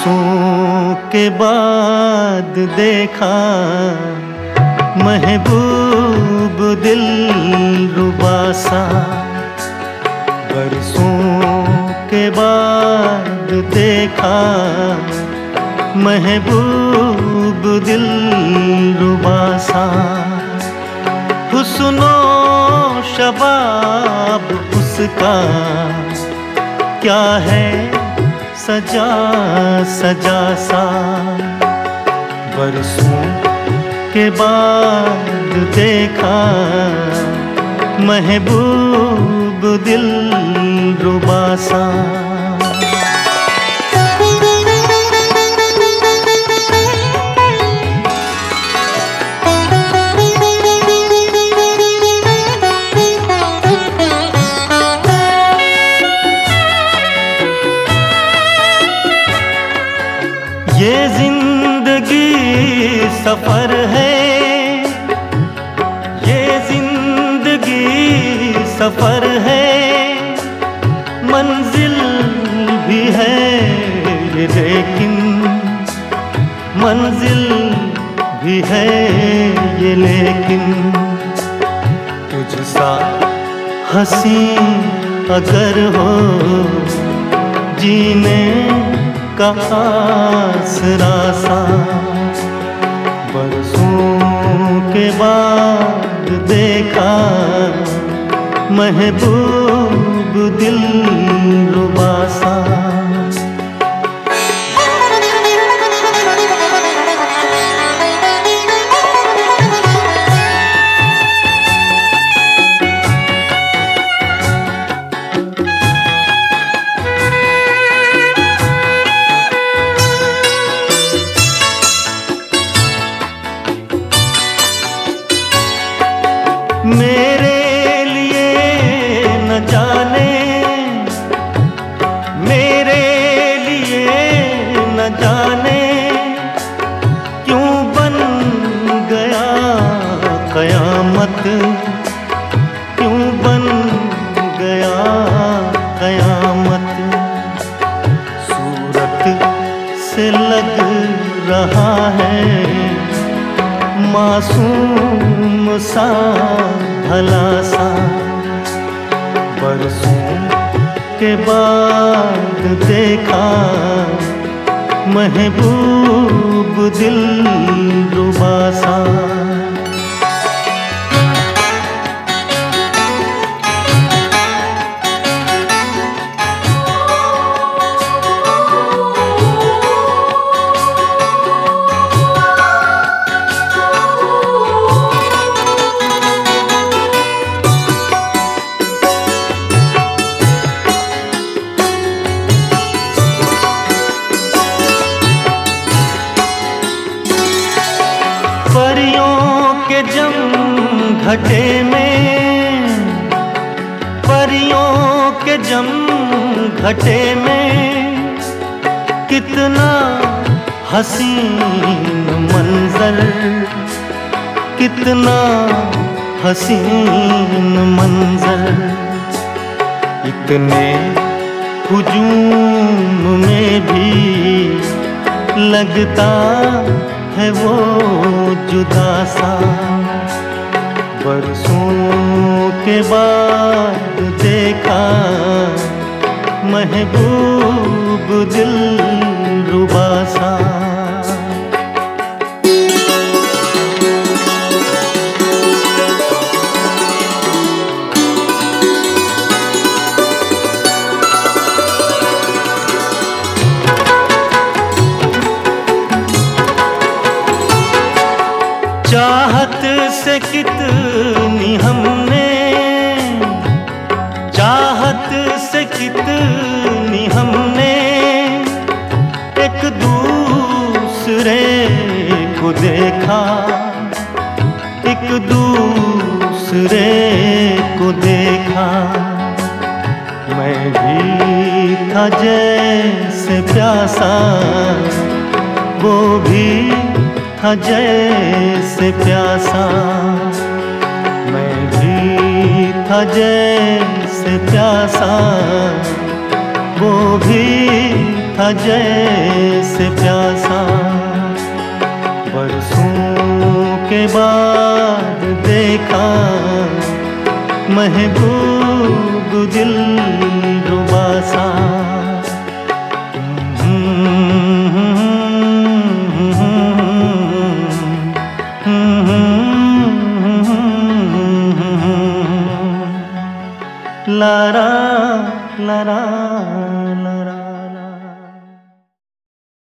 बरसों के बाद देखा महबूब दिलरुबा सा। बरसों के बाद देखा महबूब दिलरुबा सा। हुस्नो शबाब उसका क्या है सजा सजा सा। बरसों के बाद देखा महबूब दिलरुबा सा। ये जिंदगी सफर है, ये जिंदगी सफर है। मंजिल भी है लेकिन मंजिल भी है ये लेकिन। तुझसा हंसी अगर हो जीने का आसरा सा। बरसों के बाद देखा महबूब दिलरुबा सा। मेरे लिए न जाने, मेरे लिए न जाने क्यों बन गया कयामत, क्यों बन गया कयामत। सूरत से लग रहा है मासूम सा भला सा। बरसों के बाद देखा महबूब दिलरुबा सा। परियों के जम घटे में, परियों के जम घटे में कितना हसीन मंजर, कितना हसीन मंजर। इतने हुजूम में भी लगता है वो जुदा सा। बरसों के बाद देखा महबूब दिलरुबा सा। चाहत से कितनी हमने, चाहत से कितनी हमने एक दूसरे को देखा, एक दूसरे को देखा। मैं भी था जैसे प्यासा, वो भी था जैसे प्यासा। मैं भी था जैसे प्यासा, वो भी था जैसे प्यासा। बरसों के बाद देखा महबूब दिल रुबा सा। Lara Lara